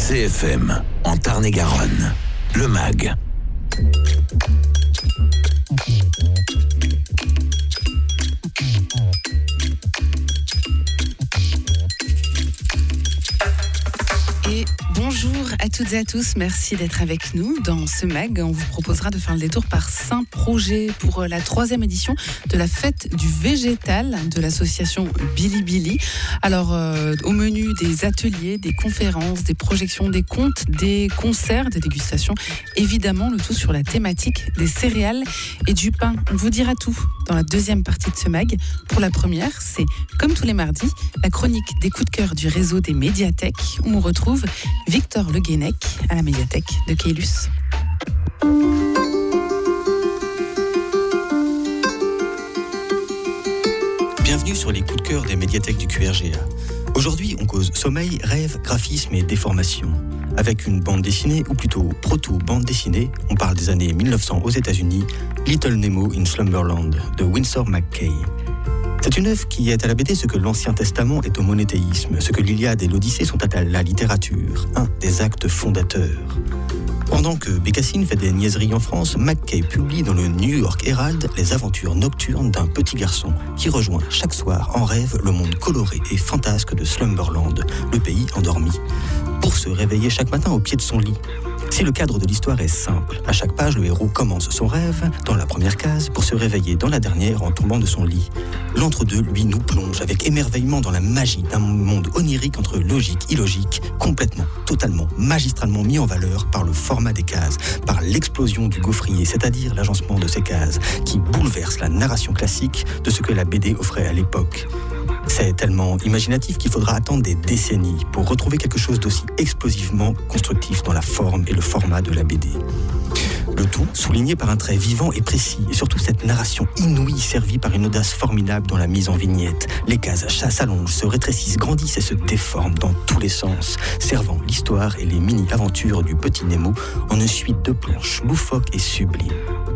CFM, en Tarn-et-Garonne, le MAG. Et bonjour à toutes et à tous, merci d'être avec nous. Dans ce MAG, on vous proposera de faire le détour par Saint-Projet pour la 3e édition de la fête du végétal de l'association Bilibili. Alors, au menu des ateliers, des conférences, des projections, des contes, des concerts, des dégustations, évidemment le tout sur la thématique des céréales et du pain. On vous dira tout dans la 2e partie de ce MAG. Pour la première, c'est comme tous les mardis, la chronique des coups de cœur du réseau des médiathèques où on retrouve Victor Le Guenec à la médiathèque de Caylus. Bienvenue sur les coups de cœur des médiathèques du QRGA. Aujourd'hui, on cause sommeil, rêve, graphisme et déformation. Avec une bande dessinée, ou plutôt proto-bande dessinée, on parle des années 1900 aux États-Unis, Little Nemo in Slumberland de Winsor McCay. C'est une œuvre qui est à la BD ce que l'Ancien Testament est au monothéisme, ce que l'Iliade et l'Odyssée sont à la littérature, un des actes fondateurs. Pendant que Bécassine fait des niaiseries en France, McCay publie dans le New York Herald les aventures nocturnes d'un petit garçon qui rejoint chaque soir en rêve le monde coloré et fantasque de Slumberland, le pays endormi, pour se réveiller chaque matin au pied de son lit. Si le cadre de l'histoire est simple, à chaque page, le héros commence son rêve dans la première case pour se réveiller dans la dernière en tombant de son lit. L'entre-deux, lui, nous plonge avec émerveillement dans la magie d'un monde onirique entre logique, illogique, complètement, totalement, magistralement mis en valeur par le format des cases, par l'explosion du gaufrier, c'est-à-dire l'agencement de ces cases, qui bouleverse la narration classique de ce que la BD offrait à l'époque. C'est tellement imaginatif qu'il faudra attendre des décennies pour retrouver quelque chose d'aussi explosivement constructif dans la forme et le format de la BD. Le tout souligné par un trait vivant et précis, et surtout cette narration inouïe servie par une audace formidable dans la mise en vignette. Les cases s'allongent, se rétrécissent, grandissent et se déforment dans tous les sens, servant l'histoire et les mini-aventures du petit Nemo en une suite de planches loufoques et sublimes.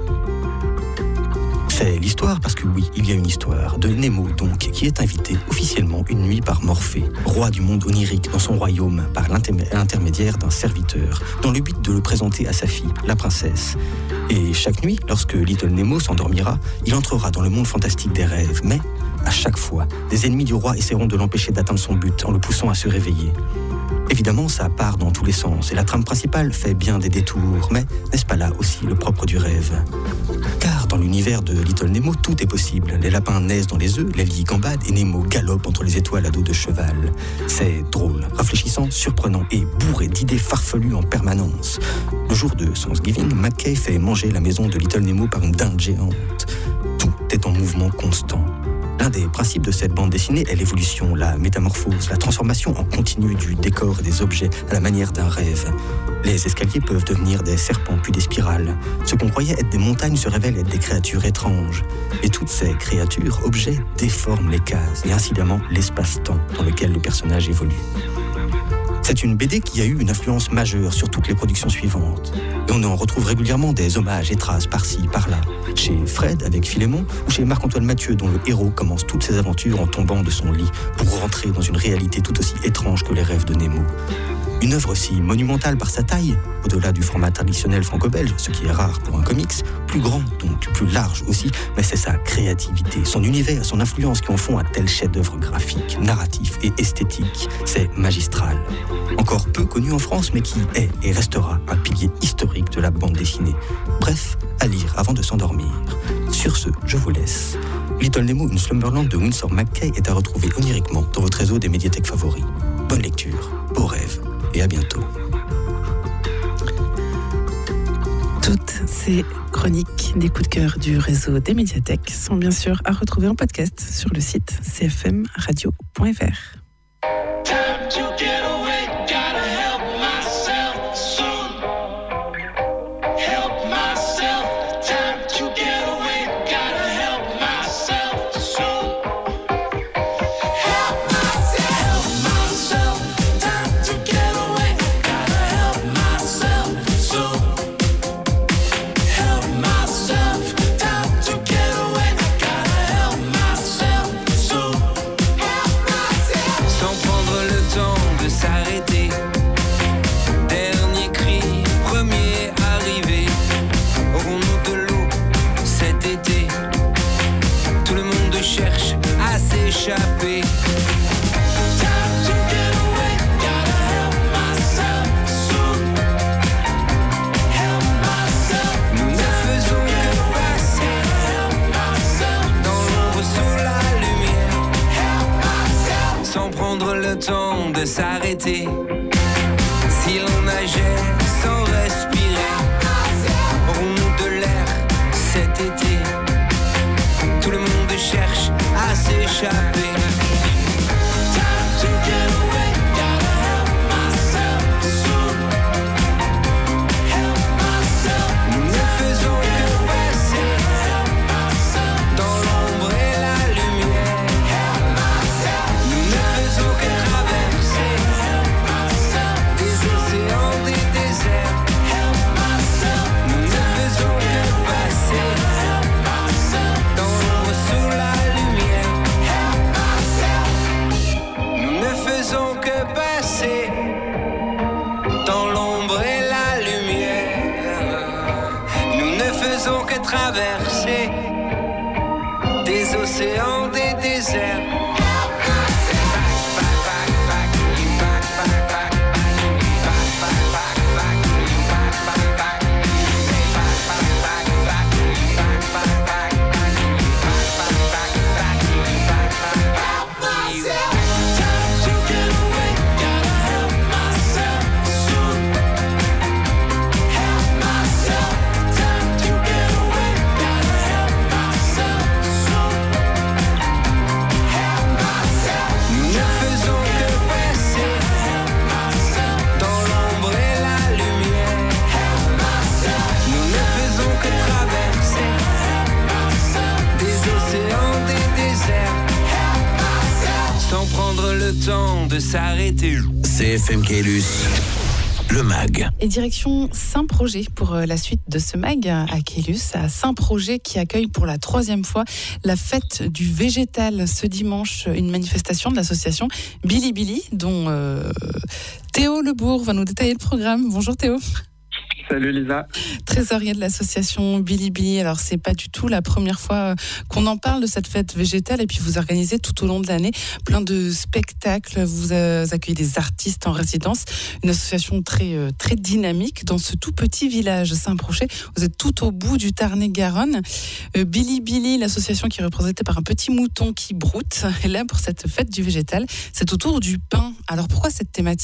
C'est l'histoire parce que oui, il y a une histoire de Nemo donc qui est invité officiellement une nuit par Morphée, roi du monde onirique dans son royaume par l'intermédiaire d'un serviteur, dans le but de le présenter à sa fille, la princesse. Et chaque nuit, lorsque Little Nemo s'endormira, il entrera dans le monde fantastique des rêves, mais à chaque fois, des ennemis du roi essaieront de l'empêcher d'atteindre son but en le poussant à se réveiller. Évidemment, ça part dans tous les sens et la trame principale fait bien des détours, mais n'est-ce pas là aussi le propre du rêve ? Car dans l'univers de Little Nemo, tout est possible. Les lapins naissent dans les œufs, les lys gambadent et Nemo galope entre les étoiles à dos de cheval. C'est drôle, rafraîchissant, surprenant et bourré d'idées farfelues en permanence. Le jour de Thanksgiving, McCay fait manger la maison de Little Nemo par une dinde géante. Tout est en mouvement constant. L'un des principes de cette bande dessinée est l'évolution, la métamorphose, la transformation en continu du décor et des objets à la manière d'un rêve. Les escaliers peuvent devenir des serpents puis des spirales. Ce qu'on croyait être des montagnes se révèle être des créatures étranges. Et toutes ces créatures, objets, déforment les cases et incidemment l'espace-temps dans lequel le personnage évolue. C'est une BD qui a eu une influence majeure sur toutes les productions suivantes. Et on en retrouve régulièrement des hommages et traces par-ci, par-là. Chez Fred avec Philémon ou chez Marc-Antoine Mathieu dont le héros commence toutes ses aventures en tombant de son lit pour rentrer dans une réalité tout aussi étrange que les rêves de Nemo. Une œuvre aussi monumentale par sa taille, au-delà du format traditionnel franco-belge, ce qui est rare pour un comics, plus grand, donc plus large aussi, mais c'est sa créativité, son univers, son influence qui en font un tel chef-d'œuvre graphique, narratif et esthétique. C'est magistral. Encore peu connu en France, mais qui est et restera un pilier historique de la bande dessinée. Bref, à lire avant de s'endormir. Sur ce, je vous laisse. Little Nemo in Slumberland de Winsor McCay est à retrouver oniriquement dans votre réseau des médiathèques favoris. Bonne lecture, beaux rêves. Et à bientôt. Toutes ces chroniques des coups de cœur du réseau des médiathèques sont bien sûr à retrouver en podcast sur le site cfmradio.fr. Myself, s'arrêter. Si l'on nageait sans respirer, aurons-nous de l'air cet été? Tout le monde cherche à s'échapper. Traverser des océans, des déserts. Temps de s'arrêter. CFM Caylus, le MAG. Et direction Saint-Projet pour la suite de ce MAG à Caylus, à Saint-Projet qui accueille pour la 3e fois la fête du végétal ce dimanche, une manifestation de l'association Billy Billy dont Théo Lebourg va nous détailler le programme. Bonjour Théo. Salut Lisa. Trésorier de l'association Billy Billy. Alors c'est pas du tout la première fois qu'on en parle de cette fête végétale et puis vous organisez tout au long de l'année plein de spectacles, vous accueillez des artistes en résidence, une association très dynamique dans ce tout petit village Saint-Projet. Vous êtes tout au bout du Tarn-et-Garonne. Billy Billy, l'association qui est représentée par un petit mouton qui broute, est là pour cette fête du végétal. C'est autour du pain. Alors pourquoi cette thématique ?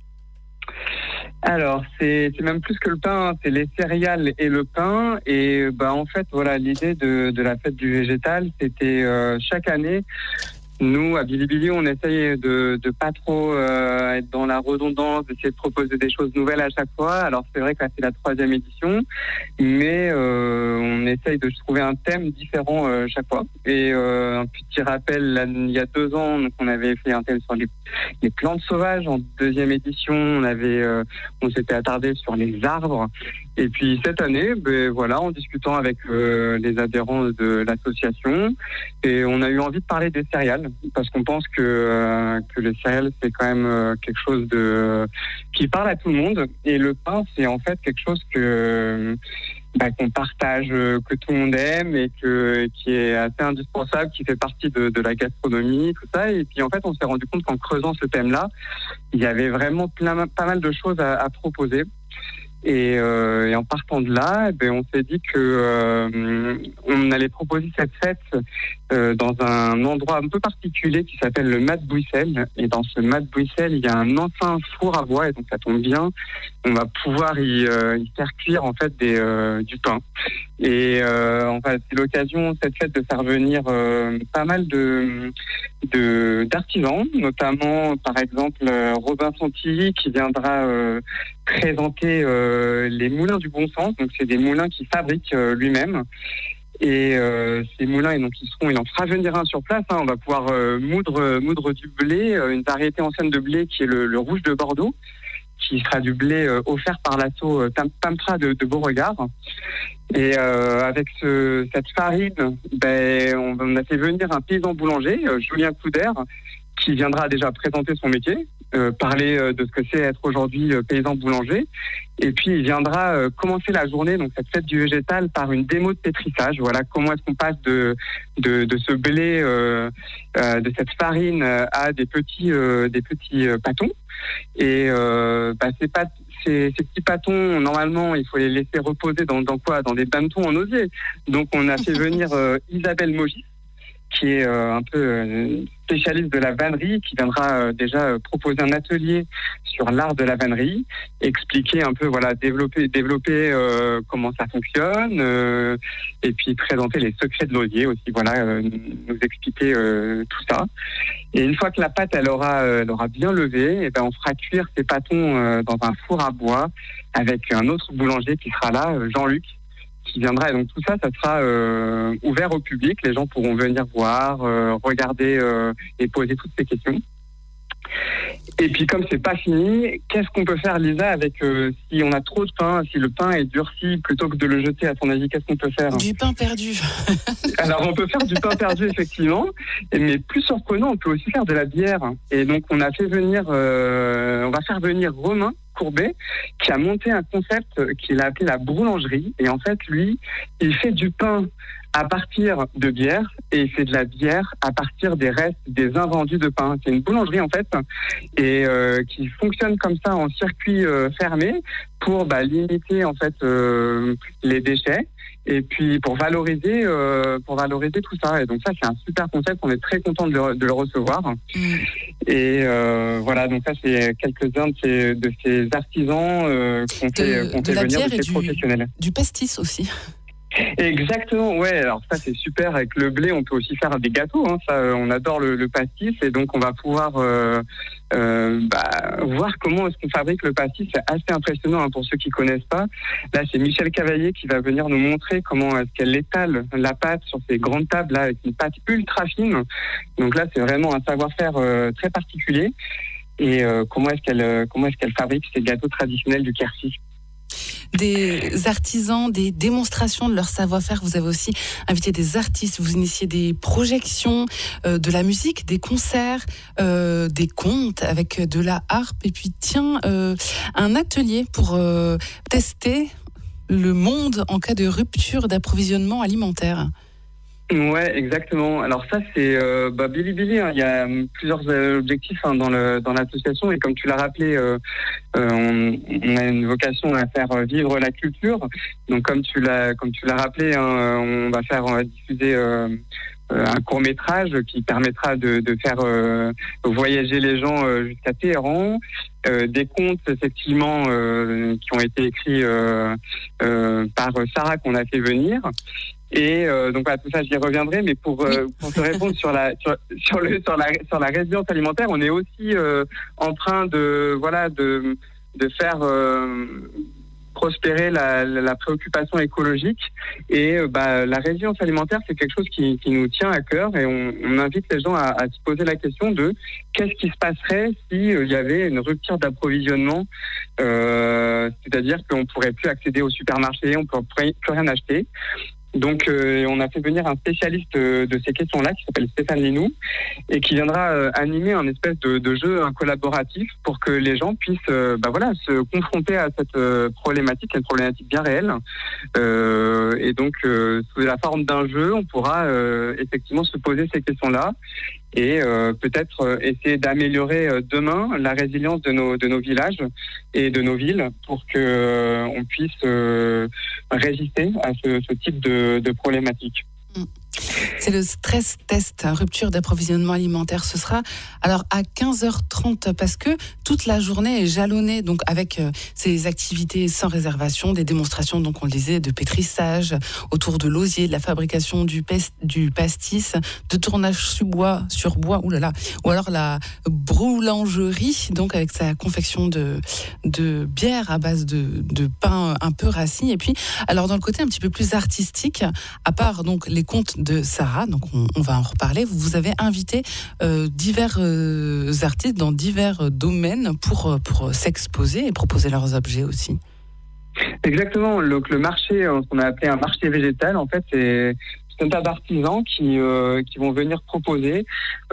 Alors, c'est même plus que le pain, c'est les céréales et le pain. Et en fait, voilà, l'idée de la fête du végétal, c'était chaque année. Nous, à Billy Billy, on essaye de pas trop être dans la redondance, d'essayer de proposer des choses nouvelles à chaque fois. Alors, c'est vrai que là, c'est la 3e édition, mais on essaye de trouver un thème différent chaque fois. Et un petit rappel, là, il y a 2 ans, donc, on avait fait un thème sur les plantes sauvages. En 2e édition, on s'était attardé sur les arbres. Et puis cette année, voilà, en discutant avec les adhérents de l'association, et on a eu envie de parler des céréales parce qu'on pense que les céréales c'est quand même quelque chose qui parle à tout le monde. Et le pain, c'est en fait quelque chose qu'on partage, que tout le monde aime et qui est assez indispensable, qui fait partie de la gastronomie, tout ça. Et puis en fait, on s'est rendu compte qu'en creusant ce thème-là, il y avait vraiment pas mal de choses à proposer. Et en partant de là, on s'est dit que on allait proposer cette fête dans un endroit un peu particulier qui s'appelle le Mat Bruxelles. Et dans ce Mat Bruxelles, il y a un ancien four à bois, et donc ça tombe bien. On va pouvoir y faire cuire en fait du pain. Et c'est l'occasion cette fête de faire venir pas mal d'artisans, notamment par exemple Robin Santilly qui viendra présenter les moulins du bon sens. Donc c'est des moulins qu'il fabrique lui-même. Et ces moulins, il en fera venir un sur place. On va pouvoir moudre du blé, une variété ancienne de blé qui est le rouge de Bordeaux, qui sera du blé offert par l'asso Pamtra de Beauregard. Et avec cette farine, on a fait venir un paysan boulanger, Julien Couder, qui viendra déjà présenter son métier, parler de ce que c'est être aujourd'hui paysan boulanger. Et puis il viendra commencer la journée, donc cette fête du végétal, par une démo de pétrissage. Voilà, comment est-ce qu'on passe de ce blé, de cette farine à des petits pâtons. Et ces petits pâtons, normalement, il faut les laisser reposer dans quoi ? Dans des bannetons en osier. Donc on a fait venir Isabelle Mogis, qui est un peu spécialiste de la vannerie, qui viendra déjà proposer un atelier sur l'art de la vannerie, expliquer un peu, voilà, développer comment ça fonctionne, et puis présenter les secrets de l'osier aussi, voilà, nous expliquer tout ça. Et une fois que la pâte elle aura bien levé, et ben on fera cuire ces pâtons dans un four à bois avec un autre boulanger qui sera là, Jean-Luc, qui viendra. Et donc tout ça sera ouvert au public. Les gens pourront venir voir, regarder et poser toutes ces questions. Et puis comme c'est pas fini, qu'est-ce qu'on peut faire, Lisa, avec si on a trop de pain, si le pain est durci, plutôt que de le jeter, à ton avis, qu'est-ce qu'on peut faire? Du pain perdu. Alors on peut faire du pain perdu, effectivement, mais plus surprenant, on peut aussi faire de la bière. Et donc on va faire venir Romain Courbet, qui a monté un concept qu'il a appelé la boulangerie. Et en fait, lui, il fait du pain à partir de bière et il fait de la bière à partir des restes des invendus de pain. C'est une boulangerie en fait et qui fonctionne comme ça en circuit fermé pour limiter en fait les déchets et puis pour valoriser tout ça. Et donc ça c'est un super concept, on est très content de le recevoir. Et voilà, donc ça c'est quelques-uns de ces artisans qu'on fait venir, de ces professionnels. Du pastis aussi. Exactement, ouais. Alors ça c'est super, avec le blé on peut aussi faire des gâteaux, hein. Ça on adore le pastis et donc on va pouvoir voir comment est-ce qu'on fabrique le pastis. C'est assez impressionnant, hein, pour ceux qui connaissent pas. Là c'est Michel Cavalier qui va venir nous montrer comment est-ce qu'elle étale la pâte sur ces grandes tables là avec une pâte ultra fine. Donc là c'est vraiment un savoir-faire très particulier et comment est-ce qu'elle fabrique ces gâteaux traditionnels du Quercy. Des artisans, des démonstrations de leur savoir-faire. Vous avez aussi invité des artistes, vous initiez des projections, de la musique, des concerts, des contes avec de la harpe et puis un atelier pour tester le monde en cas de rupture d'approvisionnement alimentaire. Ouais, exactement. Alors ça c'est Bilibili, hein. Il y a plusieurs objectifs, hein, dans l'association et comme tu l'as rappelé, on a une vocation à faire vivre la culture. Donc comme tu l'as rappelé, hein, on va diffuser un court-métrage qui permettra de faire voyager les gens jusqu'à Téhéran, des contes effectivement qui ont été écrits par Sarah qu'on a fait venir. Et donc voilà, tout ça j'y reviendrai, mais pour te répondre sur la résilience alimentaire, on est aussi en train de faire prospérer la préoccupation écologique et la résilience alimentaire c'est quelque chose qui nous tient à cœur et on invite les gens à se poser la question de qu'est-ce qui se passerait si il y avait une rupture d'approvisionnement, c'est-à-dire qu'on pourrait plus accéder au supermarché, on pourrait plus rien acheter. Donc on a fait venir un spécialiste de ces questions-là qui s'appelle Stéphane Linou et qui viendra animer un espèce de jeu collaboratif pour que les gens puissent se confronter à cette problématique, une problématique bien réelle. Et donc sous la forme d'un jeu, on pourra effectivement se poser ces questions-là et peut-être essayer d'améliorer demain la résilience de nos villages et de nos villes pour que on puisse résister à ce type de problématique. C'est le stress test, rupture d'approvisionnement alimentaire. Ce sera alors à 15h30 parce que toute la journée est jalonnée donc avec ces activités sans réservation, des démonstrations, donc on le disait, de pétrissage autour de l'osier, de la fabrication du pastis, de tournage sur bois, ou alors la boulangerie, donc avec sa confection de bière à base de pain un peu rassis. Et puis, alors dans le côté un petit peu plus artistique, à part donc les contes de Sarah, donc on va en reparler. Vous avez invité divers artistes dans divers domaines pour s'exposer et proposer leurs objets aussi. Exactement. Donc le marché, qu'on a appelé un marché végétal, en fait, c'est un tas d'artisans qui vont venir proposer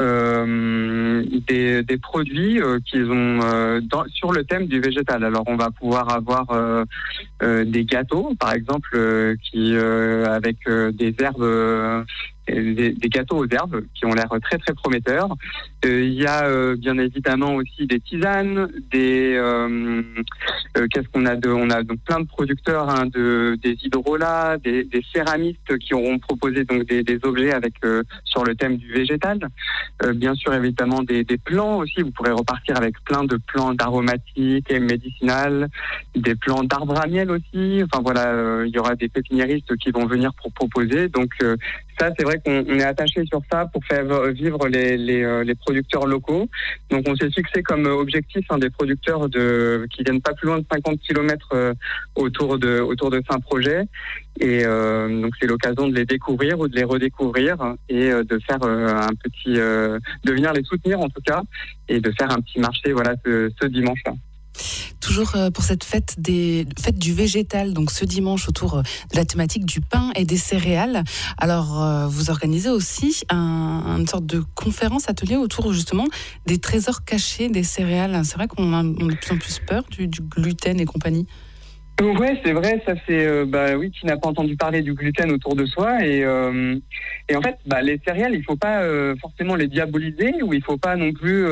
des produits qu'ils ont sur le thème du végétal. Alors on va pouvoir avoir des gâteaux, par exemple, avec des herbes des gâteaux aux herbes qui ont l'air très très prometteurs. Il y a bien évidemment aussi des tisanes, qu'est-ce qu'on a on a donc plein de producteurs, des hydrolats, des céramistes qui auront proposé donc des objets avec sur le thème du végétal. Bien sûr évidemment des plants aussi. Vous pourrez repartir avec plein de plantes aromatiques et médicinales, des plants d'arbres à miel aussi. Enfin voilà, il y aura des pépiniéristes qui vont venir pour proposer. Donc ça, c'est vrai qu'on est attaché sur ça pour faire vivre les producteurs locaux. Donc on s'est fixé comme objectif des producteurs qui viennent pas plus loin de 50 km autour de Saint-Projet. Et donc c'est l'occasion de les découvrir ou de les redécouvrir et de faire de venir les soutenir en tout cas et de faire un petit marché ce dimanche-là. Toujours pour cette fête du végétal, donc ce dimanche autour de la thématique du pain et des céréales. Alors, vous organisez aussi une sorte de conférence, atelier autour justement des trésors cachés des céréales. C'est vrai qu'on a de plus en plus peur du gluten et compagnie. Ouais, c'est vrai, ça c'est qui n'a pas entendu parler du gluten autour de soi et en fait les céréales, il faut pas forcément les diaboliser ou il faut pas non plus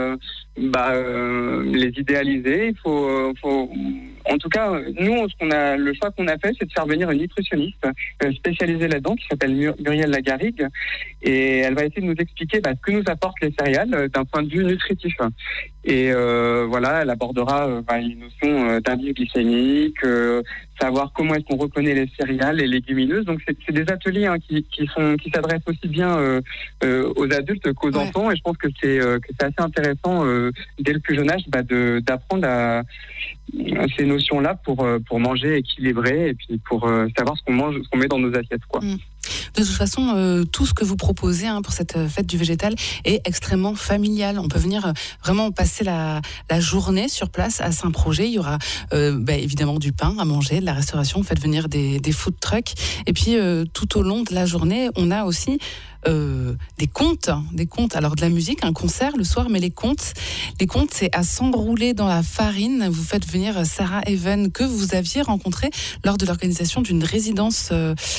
les idéaliser. Il faut en tout cas, nous, le choix qu'on a fait, c'est de faire venir une nutritionniste spécialisée là-dedans, qui s'appelle Muriel Lagarrigue, et elle va essayer de nous expliquer ce que nous apportent les céréales d'un point de vue nutritif. Et elle abordera les notions d'indice glycémique, savoir comment est-ce qu'on reconnaît les céréales, les légumineuses. Donc c'est des ateliers qui s'adressent aussi bien aux adultes qu'aux enfants, et je pense que c'est assez intéressant dès le plus jeune âge d'apprendre à ces notions-là pour manger équilibré et puis pour savoir ce qu'on mange, ce qu'on met dans nos assiettes, quoi. De toute façon, tout ce que vous proposez pour cette fête du végétal est extrêmement familial. On peut venir vraiment passer la journée sur place à Saint-Projet. Il y aura évidemment du pain à manger, de la restauration. Vous faites venir des food trucks. Et puis, tout au long de la journée, on a aussi des contes. Alors, de la musique, un concert le soir, mais les contes, c'est à s'enrouler dans la farine. Vous faites venir Sarah Even, que vous aviez rencontrée lors de l'organisation d'une résidence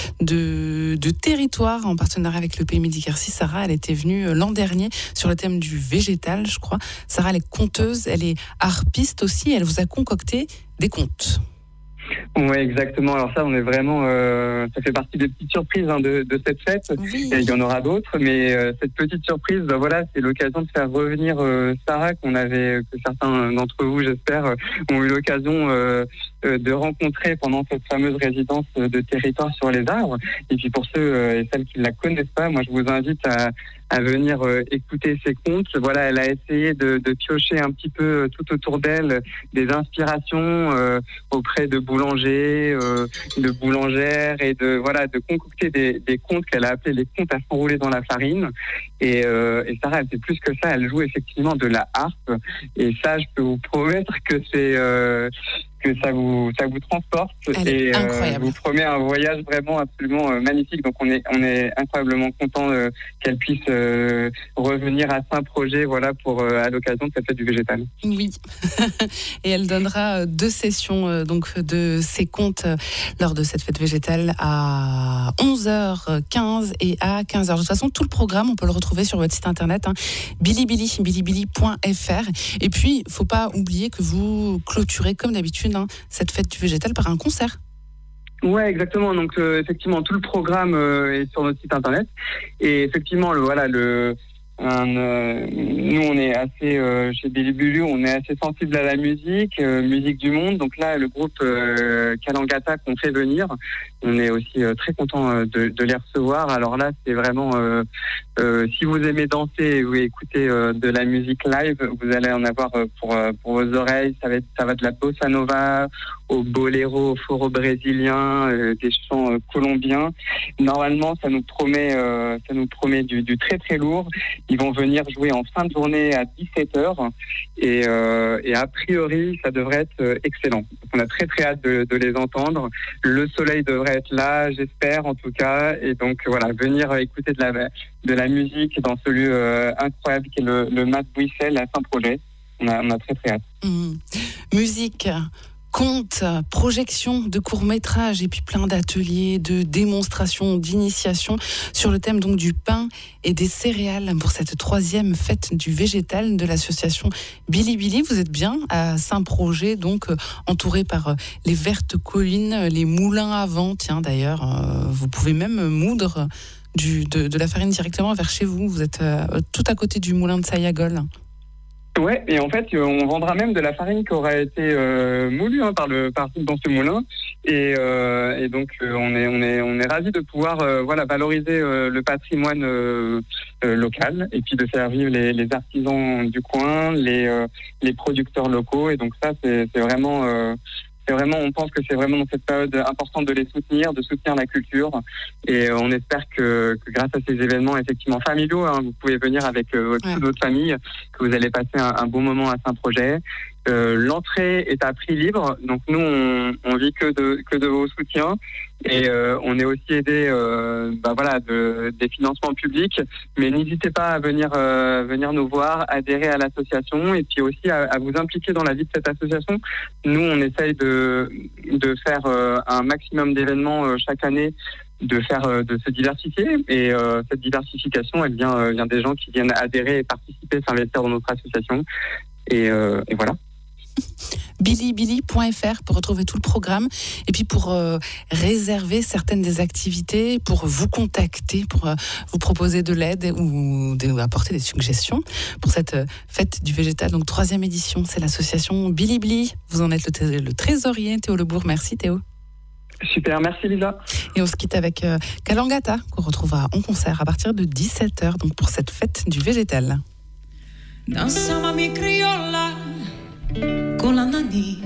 de territoire en partenariat avec le Pays Midi Quercy. Sarah, elle était venue l'an dernier sur le thème du végétal, je crois. Sarah, elle est conteuse, elle est harpiste aussi. Elle vous a concocté des contes. Oui, exactement. Alors ça, on est vraiment, ça fait partie des petites surprises de cette fête. Oui. Et il y en aura d'autres, mais cette petite surprise, c'est l'occasion de faire revenir Sarah, que certains d'entre vous, j'espère, ont eu l'occasion de rencontrer pendant cette fameuse résidence de territoire sur les arbres. Et puis pour ceux et celles qui ne la connaissent pas, moi je vous invite à venir écouter ses contes. Voilà, elle a essayé de piocher un petit peu tout autour d'elle des inspirations auprès de boulangers, de boulangères et de concocter des contes qu'elle a appelés les contes à s'enrouler dans la farine. Et Sarah, elle fait plus que ça, elle joue effectivement de la harpe. Et ça, je peux vous promettre que que ça vous transporte. Elle est incroyable. Vous promet un voyage vraiment absolument magnifique. Donc on est incroyablement content qu'elle puisse revenir à Saint-Projet, pour à l'occasion de cette fête du végétal. Oui. Et elle donnera 2 sessions de ses contes lors de cette fête végétale à 11h15 et à 15h. De toute façon, tout le programme, on peut le retrouver sur votre site internet, bilibili.fr. Et puis, il ne faut pas oublier que vous clôturez comme d'habitude cette fête du végétal par un concert. Ouais, exactement. Donc effectivement, tout le programme est sur notre site internet. Et effectivement, nous on est assez chez Bilibili, on est assez sensible à la musique du monde. Donc là, le groupe Kalangata qu'on fait venir, on est aussi très content de les recevoir. Alors là, c'est vraiment si vous aimez danser et vous écoutez de la musique live, vous allez en avoir pour vos oreilles. Ça va de la bossa nova au boléro, au foro brésilien, des chants colombiens. Normalement, ça nous promet du très très lourd. Ils vont venir jouer en fin de journée à 17h et a priori, ça devrait être excellent. Donc, on a très très hâte de les entendre. Le soleil devrait être là, j'espère en tout cas. Et donc voilà, venir écouter de la musique dans ce lieu incroyable qui est le Mat Bouissel à Saint-Projet. On a très très hâte. Musique, contes, projections de courts-métrages et puis plein d'ateliers, de démonstrations, d'initiations sur le thème donc du pain et des céréales pour cette 3e fête du végétal de l'association Bilibili. Vous êtes bien à Saint-Projet, donc entouré par les vertes collines, les moulins à vent. Tiens, d'ailleurs, vous pouvez même moudre de la farine directement vers chez vous. Vous êtes tout à côté du moulin de Sayagol. Ouais, et en fait, on vendra même de la farine qui aura été moulue dans ce moulin. Et donc, on est ravis de pouvoir valoriser le patrimoine local et puis de faire vivre les artisans du coin, les producteurs locaux. Et donc ça, c'est vraiment, on pense que c'est vraiment dans cette période importante de les soutenir, de soutenir la culture. Et on espère que grâce à ces événements effectivement familiaux, vous pouvez venir avec toute votre famille, que vous allez passer un bon moment à Saint-Projet. L'entrée est à prix libre, donc nous on vit que de vos soutiens et on est aussi aidé des financements publics, mais n'hésitez pas à venir nous voir, adhérer à l'association et puis aussi à vous impliquer dans la vie de cette association. Nous on essaye de faire un maximum d'événements chaque année, de se diversifier et cette diversification elle vient des gens qui viennent adhérer et participer, s'investir dans notre association et voilà. bilibili.fr pour retrouver tout le programme et puis pour réserver certaines des activités, pour vous contacter, pour vous proposer de l'aide ou apporter des suggestions pour cette fête du végétal. Donc 3e édition, c'est l'association Bilibili. Vous en êtes le trésorier, Théo Lebourg. Merci Théo. Super, merci Lisa. Et on se quitte avec Kalangata qu'on retrouvera en concert à partir de 17h donc pour cette fête du végétal. Danza mi criolla con la nani,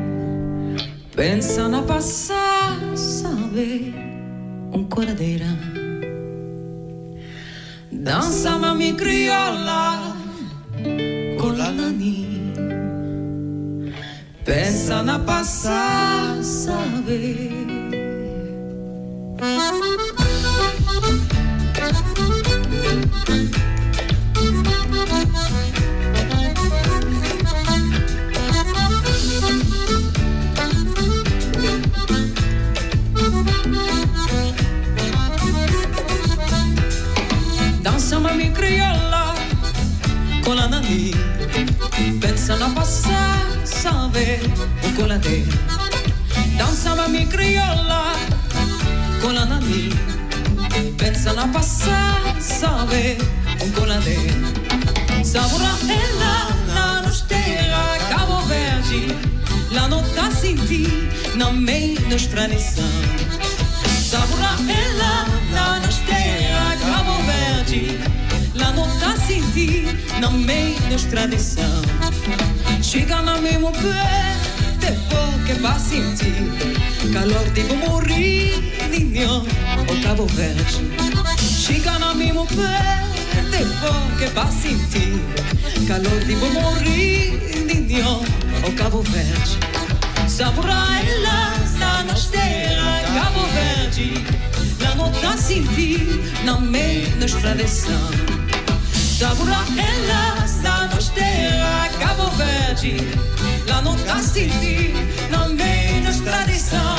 pensa na passar, sabe, ancora d'era. Danza mi criolla con la nani, pensa na passar, sabe. Danza mi criolla con la nani, pensa na passar, sabe, o con la te. Danza mi criolla con la nani, pensa na passar, sabe, o con la te. Sabora ella na nostra Cabo Verde, la nota senti na meia nos tradição. Sabora ella na nostra Cabo Verde, la nota senti na meia nos tradição. Chega na mesmo pé, depois que vai sentir calor tipo morrer, ninho, o Cabo Verde. Chega na mesmo pé, depois que vai sentir calor tipo morrer, ninho, o Cabo Verde. Sabora ela na nossa terra, Cabo Verde, la nota sentir na meia nos tradição. Sabora ela na nossa terra, Cabo Verde, la nota sentir na meia nos tradição.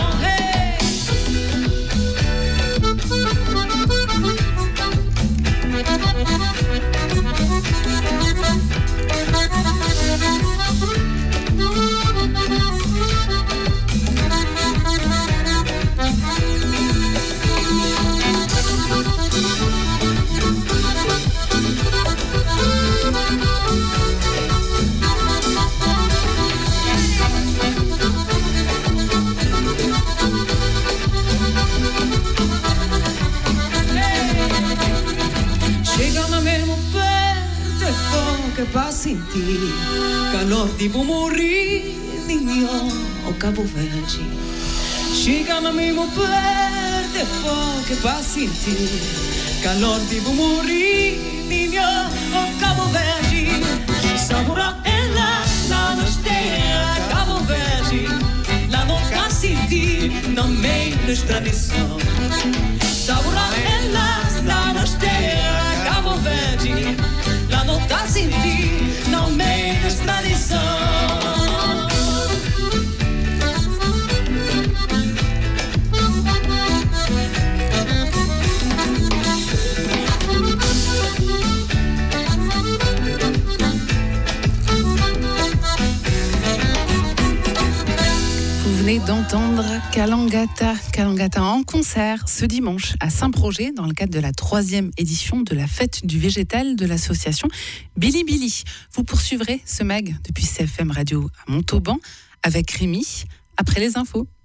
Para sentir calor tipo morrer, ninho, o Cabo Verde. Chega no mesmo perto de fogo para sentir calor tipo morrer, ninho, o Cabo Verde. Sabora ela na nossa terra, Cabo Verde, lá não tá sentir no meio das tradição. Sabora ela na nossa terra, Cabo Verde, la nota sentir no meio das tradição. venez d'entendre Kalangata en concert ce dimanche à Saint-Projet dans le cadre de la 3e édition de la fête du végétal de l'association Billy Billy. Vous poursuivrez ce mag depuis CFM Radio à Montauban avec Rémi après les infos.